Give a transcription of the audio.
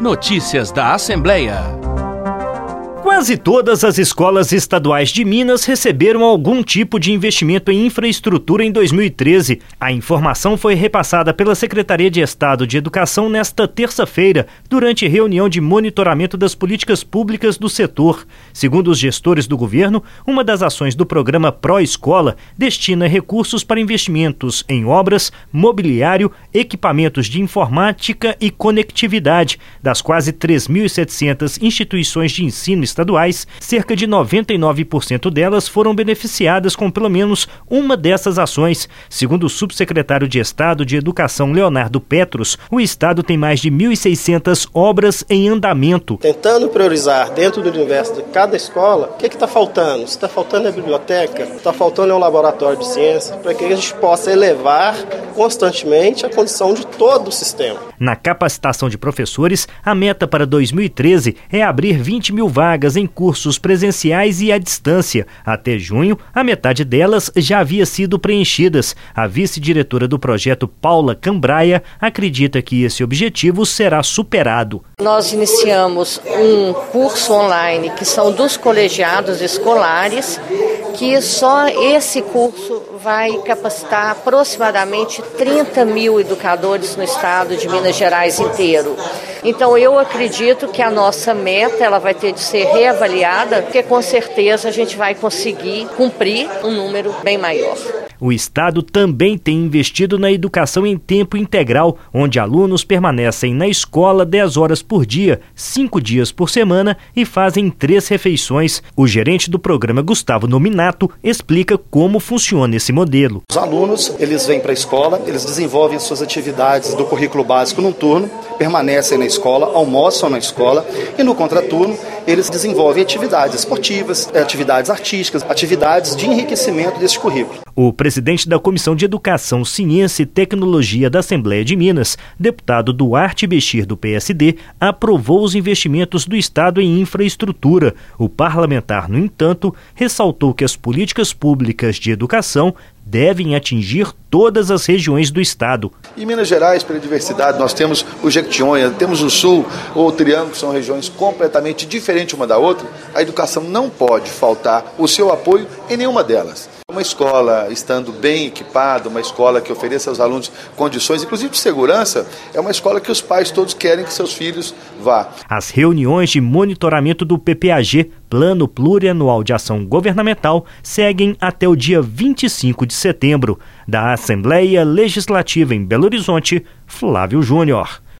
Notícias da Assembleia. Quase todas as escolas estaduais de Minas receberam algum tipo de investimento em infraestrutura em 2013. A informação foi repassada pela Secretaria de Estado de Educação nesta terça-feira, durante reunião de monitoramento das políticas públicas do setor. Segundo os gestores do governo, uma das ações do programa Pró-Escola destina recursos para investimentos em obras, mobiliário, equipamentos de informática e conectividade. Das quase 3.700 instituições de ensino estaduais, cerca de 99% delas foram beneficiadas com pelo menos uma dessas ações. Segundo o subsecretário de Estado de Educação, Leonardo Petros, o Estado tem mais de 1.600 obras em andamento. Tentando priorizar dentro do universo de cada escola, o que está faltando? Se está faltando é a biblioteca, está faltando é um laboratório de ciência, para que a gente possa elevar constantemente a condição de todo o sistema. Na capacitação de professores, a meta para 2013 é abrir 20 mil vagas em cursos presenciais e à distância. Até junho, a metade delas já havia sido preenchidas. A vice-diretora do projeto, Paula Cambraia, acredita que esse objetivo será superado. Nós iniciamos um curso online que são dos colegiados escolares, que só esse curso vai capacitar aproximadamente 30 mil educadores no estado de Minas Gerais inteiro. Então eu acredito que a nossa meta ela vai ter de ser reavaliada, porque com certeza a gente vai conseguir cumprir um número bem maior. O Estado também tem investido na educação em tempo integral, onde alunos permanecem na escola 10 horas por dia, 5 dias por semana e fazem 3 refeições. O gerente do programa, Gustavo Nominato, explica como funciona esse modelo. Os alunos, eles vêm para a escola, eles desenvolvem suas atividades do currículo básico num turno, permanecem na escola, almoçam na escola e no contraturno eles desenvolvem atividades esportivas, atividades artísticas, atividades de enriquecimento desse currículo. O presidente da Comissão de Educação, Ciência e Tecnologia da Assembleia de Minas, deputado Duarte Bechir, do PSD, aprovou os investimentos do Estado em infraestrutura. O parlamentar, no entanto, ressaltou que as políticas públicas de educação devem atingir todas as regiões do estado. Em Minas Gerais, pela diversidade, nós temos o Jequitinhonha, temos o Sul, ou o Triângulo, que são regiões completamente diferentes uma da outra. A educação não pode faltar o seu apoio em nenhuma delas. Uma escola estando bem equipada, uma escola que ofereça aos alunos condições, inclusive de segurança, é uma escola que os pais todos querem que seus filhos vá. As reuniões de monitoramento do PPAG, Plano Plurianual de Ação Governamental, seguem até o dia 25 de setembro. Da Assembleia Legislativa em Belo Horizonte, Flávio Júnior.